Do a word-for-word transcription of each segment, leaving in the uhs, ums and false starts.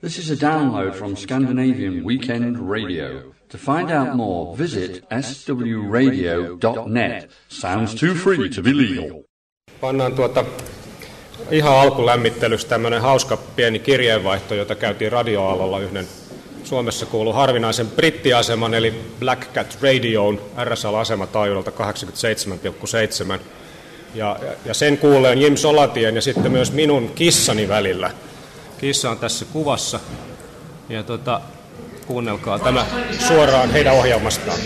This is a download from Scandinavian Weekend Radio. To find out more, visit s w radio dot net. Sounds too free to be legal. Pannaan tuota ihan alkulämmittelyssä tämmöinen hauska pieni kirjeenvaihto, jota käytiin radioaallolla yhden Suomessa kuuluu harvinaisen brittiaseman, eli Black Cat Radioon R S L-asemataajuudelta kahdeksankymmentäseitsemän pilkku seitsemän. Ja, ja sen kuuleen Jim Solatien ja sitten myös minun kissani välillä. Kissa on tässä kuvassa. Ja tota, kuunnelkaa tämä suoraan heidän ohjelmastaan.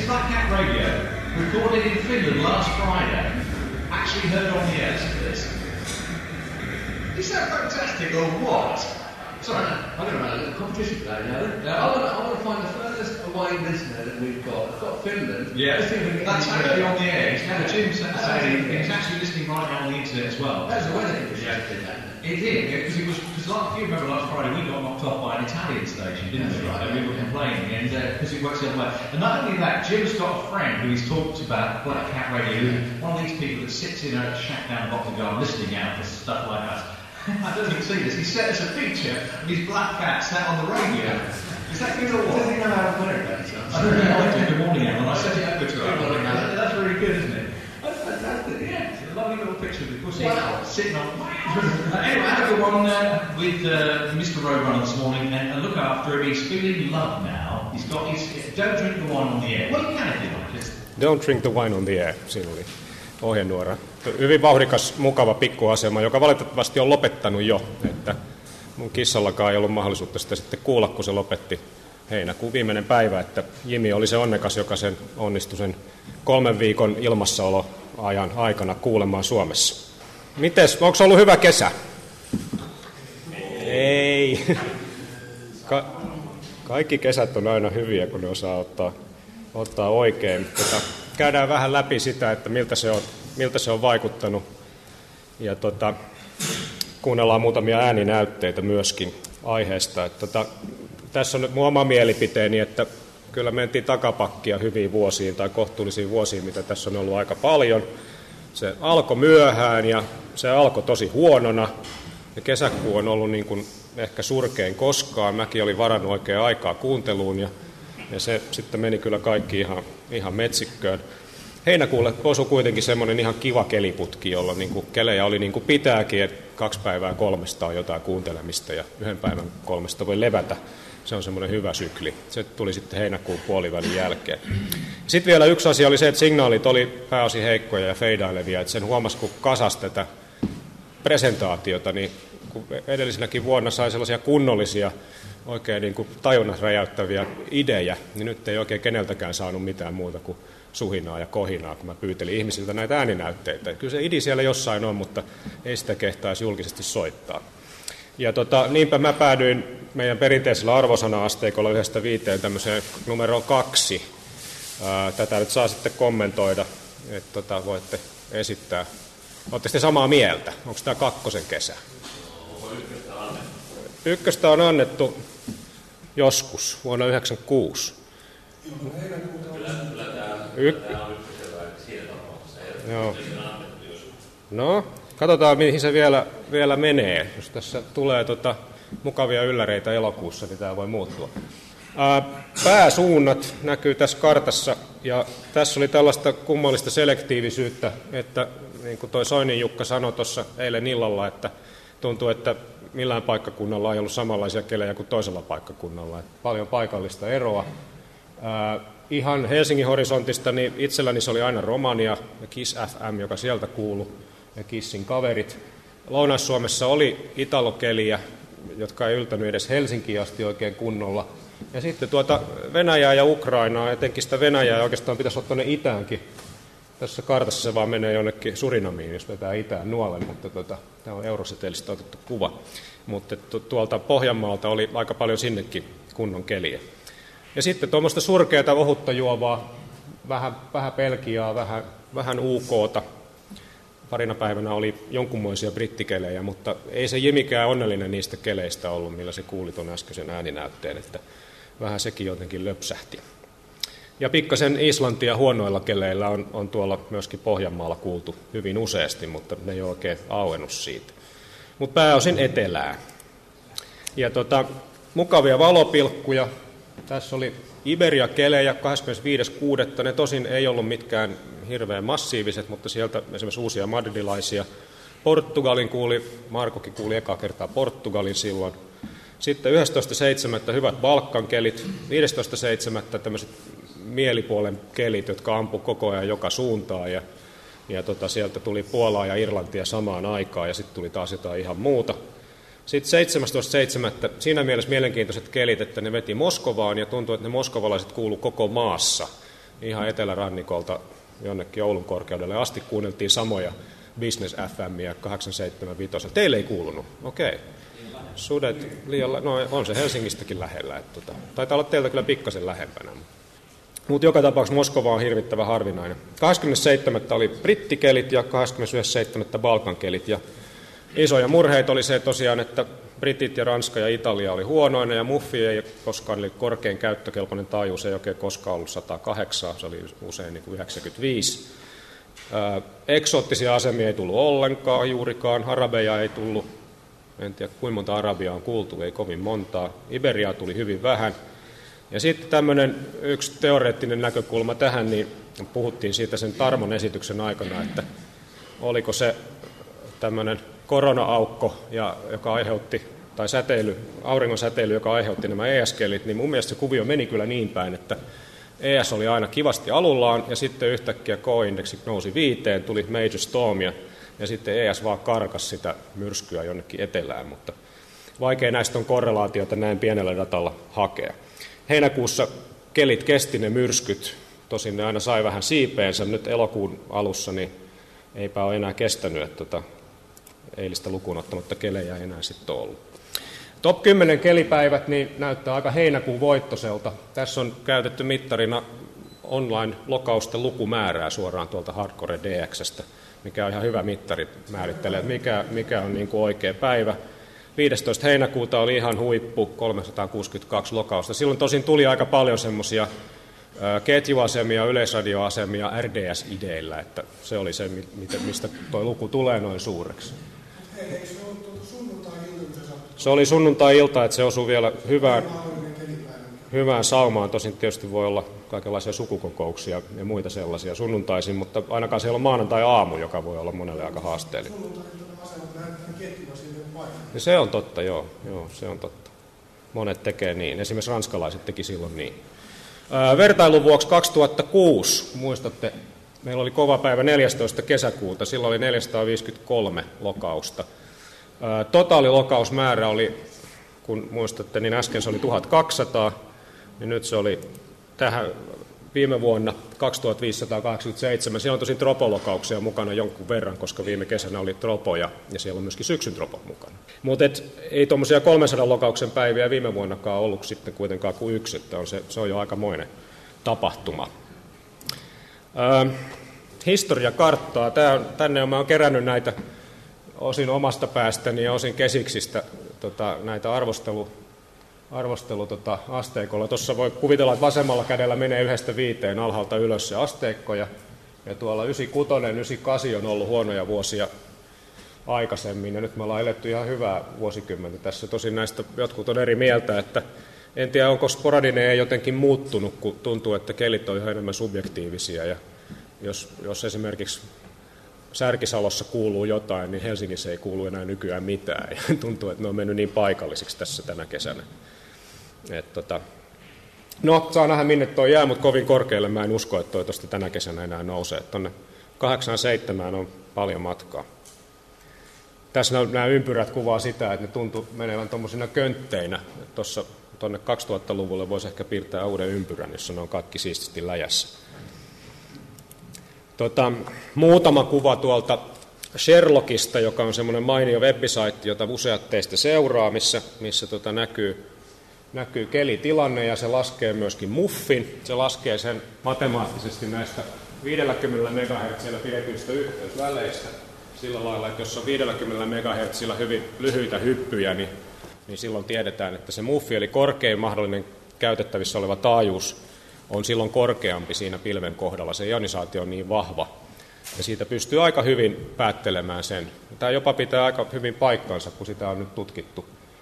Is that fantastic or what? Sorry, I'm going to run a little competition today, you know. I want to, I want to find the furthest away listener that we've got. I've got Finland. Yeah, that's actually on the air. He's had a Jim saying he's actually listening right now on the internet as well. That was the weather conditions yeah. did that. It did, because it was because like, if you remember last Friday we got knocked off by an Italian station, didn't we? Right. And we were complaining, and because uh, it works the other way. And not only that, Jim's got a friend who he's talked about Black Cat Radio, one of these people that sits in a shack down the bottom garden listening out for stuff like us. I don't know if you can see this. He sent us a picture of his black cat sat on the radio. Is that good or what? Does he know how to put it back? I don't know. I did the morning hour and I sent it over to him. That, that's really good, isn't it? That's fantastic, yeah. It's a lovely little picture of the pussy Wow. sitting on. Anyway, I have a one uh, with uh, Mister Roadrunner this morning, and, and look after him. He's feeling love now. He's got his. Don't drink the wine on the air. Well, you can if you like it. Don't drink the wine on the air. Siinä oli ohjenuora. Hyvin vauhdikas, mukava pikkuasema, joka valitettavasti on lopettanut jo. Että mun kissallakaan ei ollut mahdollisuutta sitä sitten kuulla, kun se lopetti heinäkuun viimeinen päivä. Että Jimi oli se onnekas, joka sen onnistui sen kolmen viikon ilmassaoloajan aikana kuulemaan Suomessa. Mites, onko ollut hyvä kesä? Ei. Ka- kaikki kesät on aina hyviä, kun ne osaa ottaa, ottaa oikein. Tota, käydään vähän läpi sitä, että miltä se on, miltä se on vaikuttanut. Ja tota, kuunnellaan muutamia ääninäytteitä myöskin aiheesta. Et tota, tässä on nyt mun oma mielipiteeni, että kyllä mentiin takapakkia hyviin vuosiin tai kohtuullisiin vuosiin, mitä tässä on ollut aika paljon. Se alkoi myöhään ja se alkoi tosi huonona. Ja kesäkuu on ollut niin kuin ehkä surkein koskaan. Mäkin olin varannut oikein aikaa kuunteluun ja, ja se sitten meni kyllä kaikki ihan, ihan metsikköön. Heinäkuulle osui kuitenkin semmoinen ihan kiva keliputki, jolla niin kuin kelejä oli niin kuin pitääkin, että kaksi päivää kolmesta on jotain kuuntelemista ja yhden päivän kolmesta voi levätä. Se on semmoinen hyvä sykli. Se tuli sitten heinäkuun puolivälin jälkeen. Sitten vielä yksi asia oli se, että signaalit oli pääosin heikkoja ja feidailevia. Että sen huomasi, kun kasasi tätä presentaatiota, niin kun edellisenäkin vuonna sai sellaisia kunnollisia, oikein niin kuin tajunnat räjäyttäviä idejä, niin nyt ei oikein keneltäkään saanut mitään muuta kuin suhinaa ja kohinaa, kun mä pyytelin ihmisiltä näitä ääninäytteitä. Kyllä se idi siellä jossain on, mutta ei sitä kehtaisi julkisesti soittaa. Ja tota, niinpä mä päädyin meidän perinteisellä arvosana-asteikolla yhdestä viiteen tämmöiseen numeroon kaksi. Ää, tätä nyt saa sitten kommentoida, että tota, voitte esittää. Oletteko te samaa mieltä? Onko tämä kakkosen kesä? Ykköstä on annettu. Ykköstä on annettu joskus, vuonna yhdeksänkymmentäkuusi. Kyllä, kyllä tämä, Yk- tämä on ykkösellä siinä tapauksessa. Joo. Se on annettu joskus. No, katsotaan mihin se vielä, vielä menee. Jos tässä tulee tota, mukavia ylläreitä elokuussa, niin tämä voi muuttua. Ää, pääsuunnat näkyy tässä kartassa, ja tässä oli tällaista kummallista selektiivisyyttä, että niin kuin toi Soinin Jukka sanoi tuossa eilen illalla, että tuntuu, että millään paikkakunnalla ei ollut samanlaisia kelejä kuin toisella paikkakunnalla. Että paljon paikallista eroa. Ää, ihan Helsingin horisontista niin itselläni se oli aina Romania ja Kiss F M, joka sieltä kuului, ja Kissin kaverit. Lounais-Suomessa oli italokeliä, jotka ei yltänyt edes Helsinkiin asti oikein kunnolla. Ja sitten tuota Venäjää ja Ukrainaa, etenkin sitä Venäjää oikeastaan pitäisi ottaa ne itäänkin. Tässä kartassa se vaan menee jonnekin Surinamiin, jos vetää itään nuolle, mutta tota, tämä on eurosetelistä otettu kuva. Mutta tuolta Pohjanmaalta oli aika paljon sinnekin kunnon keliä. Ja sitten tuommoista surkeata ohutta juovaa, vähän, vähän Belgiaa, vähän, vähän U K:ta. Parina päivänä oli jonkunmoisia brittikelejä, mutta ei se Jimikään onnellinen niistä keleistä ollut, millä se kuuli tuon äskeisen ääninäytteen, että vähän sekin jotenkin löpsähti. Ja pikkasen Islantia huonoilla keleillä on, on tuolla myöskin Pohjanmaalla kuultu hyvin useasti, mutta ne ei ole oikein auennut siitä. Mutta pääosin etelää. Ja tota, mukavia valopilkkuja. Tässä oli Iberia-kelejä kahdeskymmenesviides kuudetta Ne tosin ei ollut mitkään hirveän massiiviset, mutta sieltä esimerkiksi uusia madridilaisia. Portugalin kuuli, Markokin kuuli ekaa kertaa Portugalin silloin. Sitten yhdestoista seitsemättä hyvät Balkan-kelit, viidestoista seitsemättä tämmöiset mielipuolen kelit, jotka ampu koko ajan joka suuntaan. Ja, ja tota, sieltä tuli Puolaa ja Irlantia samaan aikaan ja sitten tuli taas jotain ihan muuta. Sitten seitsemästoista seitsemättä siinä mielessä mielenkiintoiset kelit, että ne veti Moskovaan ja tuntui, että ne moskovalaiset kuulu koko maassa. Ihan etelärannikolta jonnekin Oulun korkeudelle asti kuunneltiin samoja Business F M:iä kahdeksansataa seitsemänkymmentäviisi. Teille ei kuulunut, okei. Okay. Sudet liian, no on se Helsingistäkin lähellä. Että tota, taitaa olla teiltä kyllä pikkasen lähempänä. Mutta joka tapauksessa Moskova on hirvittävän harvinainen. kahdeskymmenesseitsemäs oli brittikelit ja kahdeskymmenesensimmäinen seitsemättä Balkankelit. Ja isoja murheita oli se tosiaan, että Britit ja Ranska ja Italia oli huonoina ja muffi ei koskaan oli korkein käyttökelpoinen taajuus, ei oikein koskaan ollut sata kahdeksan, se oli usein niin kuin yhdeksänkymmentäviisi. Ää, eksoottisia asemia ei tullut ollenkaan juurikaan, arabeja ei tullut, en tiedä kuinka monta arabiaa on kuultu, ei kovin montaa, Iberiaa tuli hyvin vähän. Ja sitten tämmöinen yksi teoreettinen näkökulma tähän, niin puhuttiin siitä sen Tarmon esityksen aikana, että oliko se tämmöinen korona-aukko, ja, joka aiheutti, tai säteily, auringon säteily, joka aiheutti nämä E S-kelit, niin mun mielestä se kuvio meni kyllä niin päin, että E S oli aina kivasti alullaan, ja sitten yhtäkkiä K-indeksi nousi viiteen, tuli major stormia, ja sitten E S vaan karkas sitä myrskyä jonnekin etelään, mutta vaikea näistä on korrelaatiota näin pienellä datalla hakea. Heinäkuussa kelit kesti ne myrskyt, tosin ne aina sai vähän siipeensä, nyt elokuun alussa niin eipä ole enää kestänyt, että tota, eilistä lukuun ottamatta kelejä ei enää sitten ollut. Top kymmenen kelipäivät niin näyttää aika heinäkuun voittoselta. Tässä on käytetty mittarina online-lokausten lukumäärää suoraan tuolta Hardcore D X:stä, mikä on ihan hyvä mittari määrittelee, mikä, mikä on niin kuin oikea päivä. viidestoista heinäkuuta oli ihan huippu, kolmesataakuusikymmentäkaksi lokausta. Silloin tosin tuli aika paljon semmoisia ketjuasemia, yleisradioasemia R D S-ideillä, että se oli se, mistä tuo luku tulee noin suureksi. Se oli sunnuntai-ilta, että se osui vielä hyvään, hyvään saumaan. Tosin tietysti voi olla kaikenlaisia sukukokouksia ja muita sellaisia sunnuntaisin, mutta ainakaan siellä on maanantai-aamu, joka voi olla monelle aika haasteellinen. Ja se on totta, joo, joo, se on totta. Monet tekee niin. Esimerkiksi ranskalaiset teki silloin niin. Ää, vertailun vuoksi kaksituhattakuusi, muistatte, meillä oli kova päivä neljästoista kesäkuuta, silloin oli neljäsataaviisikymmentäkolme lokausta. Ää, totaalilokausmäärä oli, kun muistatte, niin äsken se oli tuhatkaksisataa, niin nyt se oli tähän viime vuonna kaksituhattaviisisataakahdeksankymmentäseitsemän. Siellä on tosin tropolokauksia mukana jonkun verran, koska viime kesänä oli tropoja ja siellä on myöskin syksyn tropot mukana. Mutta ei tuommoisia kolmensadan lokauksen päiviä viime vuonnakaan ollut sitten kuitenkaan kuin yksi, että on se, se on jo aikamoinen tapahtuma. Ö, historiakarttaa. Tää on, tänne mä oon kerännyt näitä osin omasta päästäni ja osin kesiksistä tota, näitä arvostelu arvostelu tota, asteikolla. Tuossa voi kuvitella, että vasemmalla kädellä menee yhdestä viiteen alhaalta ylös se asteikko, ja, ja tuolla yhdeksänkymmentäkuusi yhdeksänkymmentäkahdeksan on ollut huonoja vuosia aikaisemmin, ja nyt me ollaan eletty ihan hyvää vuosikymmentä tässä. Tosin näistä jotkut on eri mieltä, että en tiedä, onko sporadinen ei jotenkin muuttunut, kun tuntuu, että kelit on ihan enemmän subjektiivisia, ja jos, jos esimerkiksi Särkisalossa kuuluu jotain, niin Helsingissä ei kuulu enää nykyään mitään, ja tuntuu, että ne on mennyt niin paikallisiksi tässä tänä kesänä. Et tota, no, saa nähdä minne tuo jää, mutta kovin korkealle mä en usko, että toi tuosta tänä kesänä enää nousee. Tuonne kahdeksan seitsemään on paljon matkaa. Tässä nämä ympyrät kuvaa sitä, että ne tuntuu menevän tuommoisina köntteinä. Tuossa tuonne kaksituhattaluvulle voisi ehkä piirtää uuden ympyrän, jossa ne on kaikki siististi läjässä. Tota, muutama kuva tuolta Sherlockista, joka on semmoinen mainio webisaitti, jota useat teistä seuraa, missä, missä tota näkyy Näkyy kelitilanne ja se laskee myöskin muffin. Se laskee sen matemaattisesti näistä viisikymmentä megahertsillä pidetyistä yhteysväleistä sillä lailla, että jos on viisikymmentä megahertsillä hyvin lyhyitä hyppyjä, niin, niin silloin tiedetään, että se muffi eli korkein mahdollinen käytettävissä oleva taajuus on silloin korkeampi siinä pilven kohdalla. Se ionisaatio on niin vahva ja siitä pystyy aika hyvin päättelemään sen. Tämä jopa pitää aika hyvin paikkansa, kun sitä on nyt tutkittu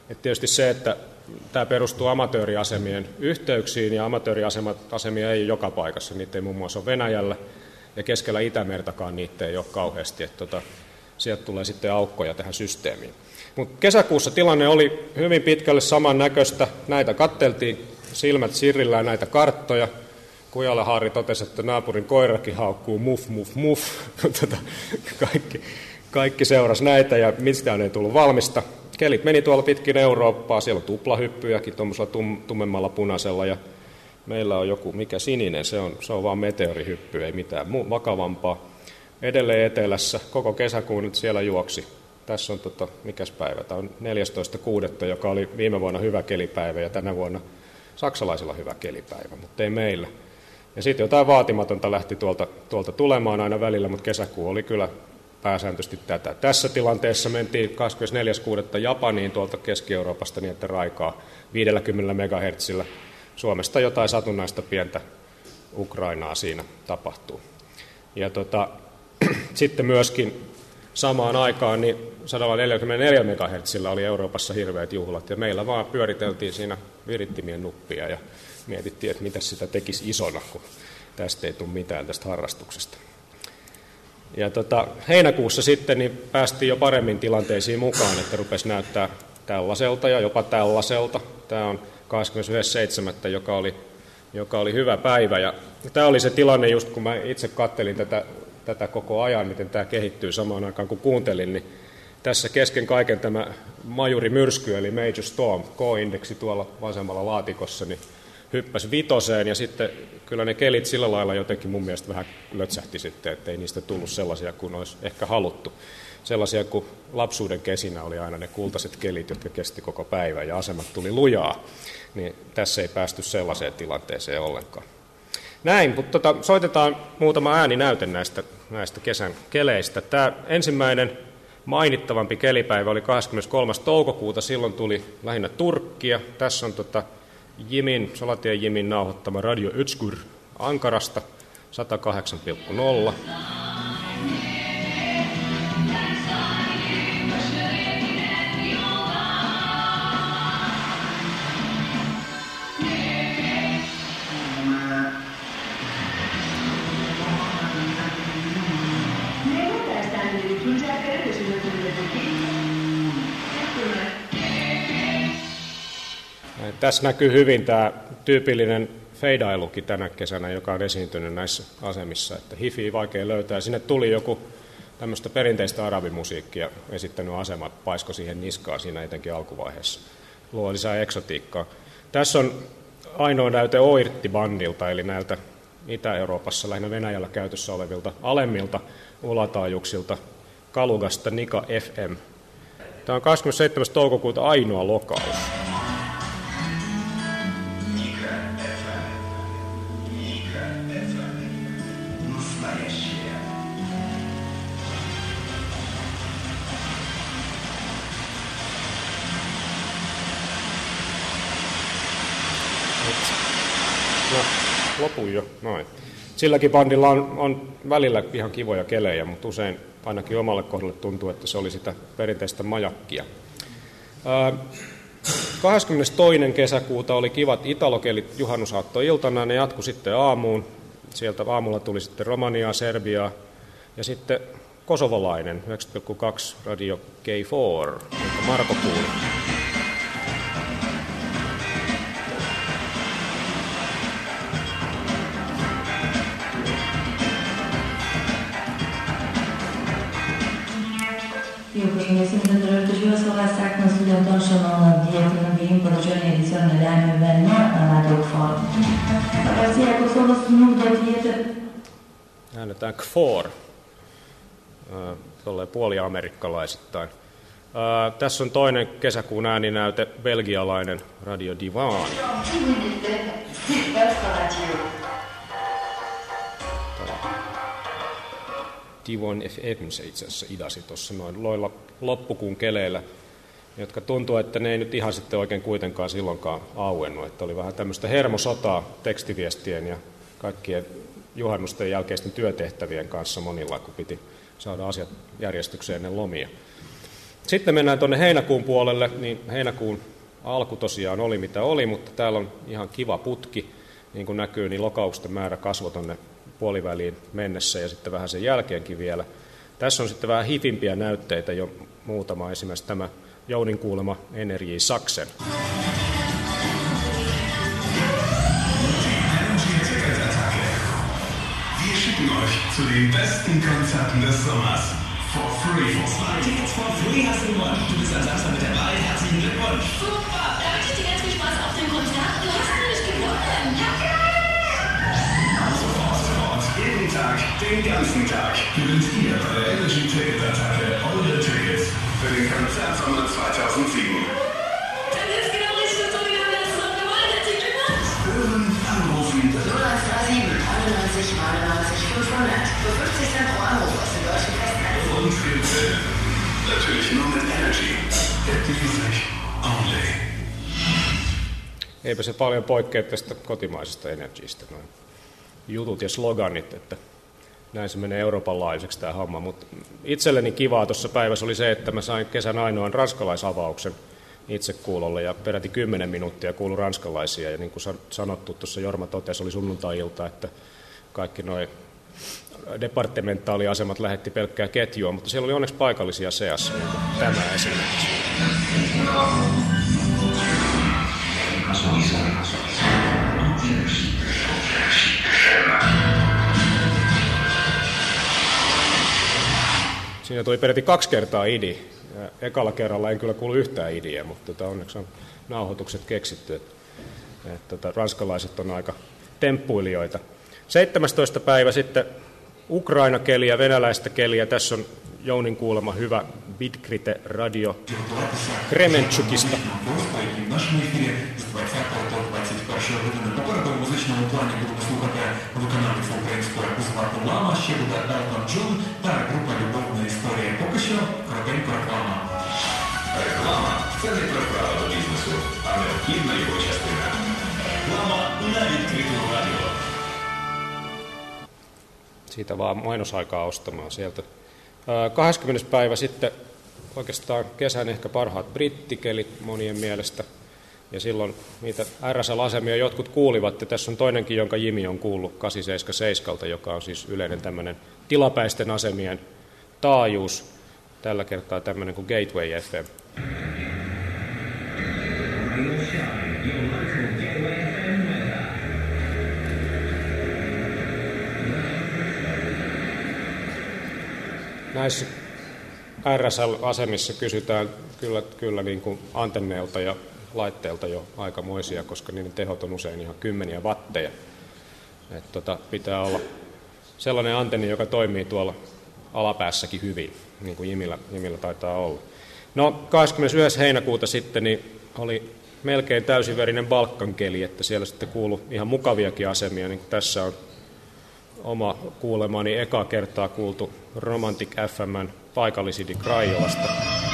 Et tietysti se, että tämä perustuu amatööriasemien yhteyksiin, ja amatööriasemia ei ole joka paikassa. Niitä ei muun muassa ole Venäjällä, ja keskellä Itämertakaan niitä ei ole kauheasti. Että tota, sieltä tulee sitten aukkoja tähän systeemiin. Mutta kesäkuussa tilanne oli hyvin pitkälle samannäköistä. Näitä katteltiin silmät sirrillään näitä karttoja. Kujala-Harri totesi, että naapurin koirakin haukkuu muf, muf, muf. Tota, kaikki, kaikki seurasi näitä ja mistään ei tullut valmista. Kelit meni tuolla pitkin Eurooppaa. Siellä on tuplahyppyjäkin tuommoisella tum, tummemmalla punaisella. Ja meillä on joku, mikä sininen, se on, se on vaan meteorihyppy, ei mitään muu, vakavampaa. Edelleen etelässä, koko kesäkuun nyt siellä juoksi. Tässä on, tota, mikäs päivä, tämä on neljästoista kuudetta, joka oli viime vuonna hyvä kelipäivä ja tänä vuonna saksalaisilla hyvä kelipäivä, mutta ei meillä. Ja sitten jotain vaatimatonta lähti tuolta, tuolta tulemaan aina välillä, mutta kesäkuu oli kyllä pääsääntöisesti tätä. Tässä tilanteessa mentiin kahdeskymmenesneljäs kuudetta Japaniin tuolta Keski-Euroopasta niin, että raikaa viidelläkymmenellä megahertsillä. Suomesta jotain satunnaista pientä Ukrainaa siinä tapahtuu. Ja tota, sitten myöskin samaan aikaan niin sata neljäkymmentäneljä megahertsillä oli Euroopassa hirveät juhlat, ja meillä vaan pyöriteltiin siinä virittimien nuppia ja mietittiin, että mitä sitä tekisi isona, kun tästä ei tule mitään tästä harrastuksesta. Ja tota, heinäkuussa sitten niin päästiin jo paremmin tilanteisiin mukaan, että rupesi näyttää tällaiselta ja jopa tällaiselta. Tämä on kahdeskymmenesensimmäinen seitsemättä, joka oli, joka oli hyvä päivä. Ja tämä oli se tilanne, just kun mä itse kattelin tätä, tätä koko ajan, miten tämä kehittyy samaan aikaan kun kuuntelin, niin tässä kesken kaiken tämä majuri myrsky, eli Major Storm, K-indeksi tuolla vasemmalla laatikossa, niin hyppäsi vitoseen, ja sitten kyllä ne kelit sillä lailla jotenkin mun mielestä vähän lötsähti sitten, ettei niistä tullut sellaisia kuin olisi ehkä haluttu. Sellaisia kuin lapsuuden kesinä oli aina ne kultaiset kelit, jotka kesti koko päivän ja asemat tuli lujaa, niin tässä ei päästy sellaiseen tilanteeseen ollenkaan. Näin, mutta tota, soitetaan muutama ääninäyte näistä, näistä kesän keleistä. Tämä ensimmäinen mainittavampi kelipäivä oli kahdeskymmeneskolmas toukokuuta, silloin tuli lähinnä Turkkia. Tässä on tota Jimin, Solatien Jimin nauhoittama Radio Özgür Ankarasta, sata kahdeksan pilkku nolla. Tässä näkyy hyvin tämä tyypillinen feidailukin tänä kesänä, joka on esiintynyt näissä asemissa, että hifi vaikea löytää. Sinne tuli joku tämmöistä perinteistä arabimusiikkia esittänyt asema, paisko siihen niskaan siinä etenkin alkuvaiheessa. Luo lisää eksotiikkaa. Tässä on ainoa näyte Oirtti-bandilta, eli näiltä Itä-Euroopassa, lähinnä Venäjällä käytössä olevilta alemmilta ulataajuuksilta, Kalugasta Nika F M. Tämä on kahdeskymmenesseitsemäs toukokuuta ainoa lokaus. No, lopun jo. Noin. Silläkin bandilla on, on välillä ihan kivoja kelejä, mutta usein ainakin omalle kohdalle tuntuu, että se oli sitä perinteistä majakkia. Ää, kahdeskymmenestoinen kesäkuuta oli kivat italokelit juhannusaattoiltana, ne jatkui sitten aamuun. Sieltä aamulla tuli sitten Romaniaa, Serbiaa ja sitten kosovolainen yhdeksänkymmentä pilkku kaksi Radio K neljä, jonka Marko kuuli. Io presento Jugoslova na Studenton Szanowna Dietna Wien podarzenie edizione dell'anno Venna Radio Forum. Asia kosovo snub do diete. Äänetään K four, tolleen puoliamerikkalaisittain. Tässä on toinen kesäkuun ääninäyte, belgialainen Radio Divan. Divon F M se itse asiassa idasi tuossa noin loilla loppukuun keleillä, jotka tuntuu, että ne ei nyt ihan sitten oikein kuitenkaan silloinkaan auennut. Että oli vähän tämmöistä hermosotaa tekstiviestien ja kaikkien juhannusten jälkeisten työtehtävien kanssa monilla, kun piti saada asiat järjestykseen ennen lomia. Sitten mennään tuonne heinäkuun puolelle, niin heinäkuun alku tosiaan oli mitä oli, mutta täällä on ihan kiva putki, niin kuin näkyy, niin lokausten määrä kasvoi tuonne puoliväliin mennessä ja sitten vähän sen jälkeenkin vielä. Tässä on sitten vähän hipimpiä näytteitä jo muutama, esimerkiksi tämä Jounin kuulema Energy Sachsen. Wir schicken euch zu den besten Konzerten des Sommers. For free. Zwei Tickets for free hast du gewonnen. Du bist am Samstag mit dabei. Herzlichen Glückwunsch. Super, da wünsche ich dir ganz viel Spaß auf dem Konzert. Du hast nämlich gewonnen. Sofort, sofort. Jeden Tag, den ganzen Tag. Gewinnt ihr bei der Energy Ticket Attacke eure Tickets für den Konzertsommer zweitausendsieben. Dann ist genau richtig, so wie du das noch gewonnen hast. Hören, anrufen. null eins drei sieben neunundneunzig neunundneunzig fünfhundert. Für fünfzig Cent pro Anruf aus dem deutschen Festnetz. Und Filze. Natürlich nur mit Energy. Get music only. Eipä se paljon poikkea tästä kotimaisesta Energystä, noin jutut ja sloganit, että näin se menee Euroopan laajuiseksi tämä homma. Mutta itselleni kivaa tuossa päivässä oli se, että mä sain kesän ainoan ranskalaisavauksen itse kuulolle ja peräti kymmenen minuuttia kuului ranskalaisia. Ja niin kuin sanottu, tuossa Jorma totesi, oli sunnuntai-ilta, että kaikki nuo departementaaliasemat lähetti pelkkää ketjua, mutta siellä oli onneksi paikallisia seassa, niin kuin tämä esimerkiksi. Siinä tuli peräti kaksi kertaa idi. Ekalla kerralla en kyllä kuulu yhtään idiä, mutta tota, onneksi on nauhoitukset keksitty. Että, että, että ranskalaiset on aika temppuilijoita. seitsemästoista päivä sitten Ukraina-keliä, venäläistä keliä. Tässä on Jounin kuulema hyvä Vidkrite radio Kremenchukista. Реклама – це не про правила бізнесу, а необхідна його частина. Реклама на відкритому радіо. Siitä vaan mainosaikaa ostamaan sieltä. kahdeskymmenes päivä sitten oikeastaan kesän ehkä parhaat brittikelit monien mielestä. Ja silloin niitä R S L-asemia jotkut kuulivat, ja tässä on toinenkin, jonka Jimi on kuullut kahdeksansataaseitsemänkymmentäseitsemän, joka on siis yleinen tämmöinen tilapäisten asemien taajuus. Tällä kertaa tämmöinen kuin Gateway F M. Näissä R S L-asemissa kysytään kyllä, kyllä niin kuin antenneilta ja laitteelta jo aikamoisia, koska niiden tehot on usein ihan kymmeniä watteja. Et tota, pitää olla sellainen antenni, joka toimii tuolla alapäässäkin hyvin, niin kuin Jimillä, Jimillä taitaa olla. No, kahdeskymmenesensimmäinen heinäkuuta sitten niin oli melkein täysiverinen Balkankeli, että siellä sitten kuului ihan mukaviakin asemia, niin kuin tässä on oma kuulemani eka kertaa kuultu Romantic F M:n paikallisidi Krajolasta.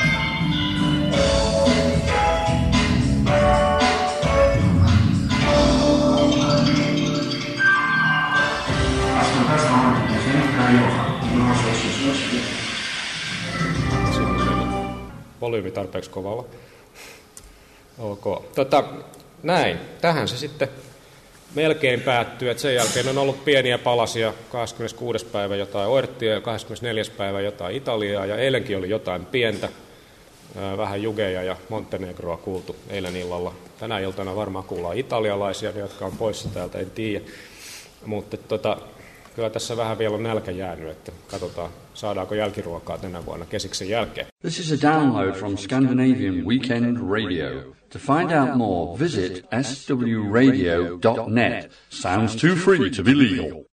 Volyymi tarpeeksi kovalla. Ok. Tota, näin. Tähän se sitten melkein päättyy. Et sen jälkeen on ollut pieniä palasia. kahdeskymmeneskuudes päivä jotain Oertia ja kahdeskymmenesneljäs päivä jotain Italiaa. Ja eilenkin oli jotain pientä. Vähän Jugeja ja Montenegroa kuultu eilen illalla. Tänä iltana varmaan kuullaan italialaisia, jotka on poissa täältä, en tiedä. Mutta tota, kyllä tässä vähän vielä on nälkä jäänyt, että katsotaan, saadaanko jälkiruokaa tänä vuonna kesiksen jälkeen. This is a download from Scandinavian Weekend Radio. To find out more, visit s w radio dot net. Sounds too free to be legal.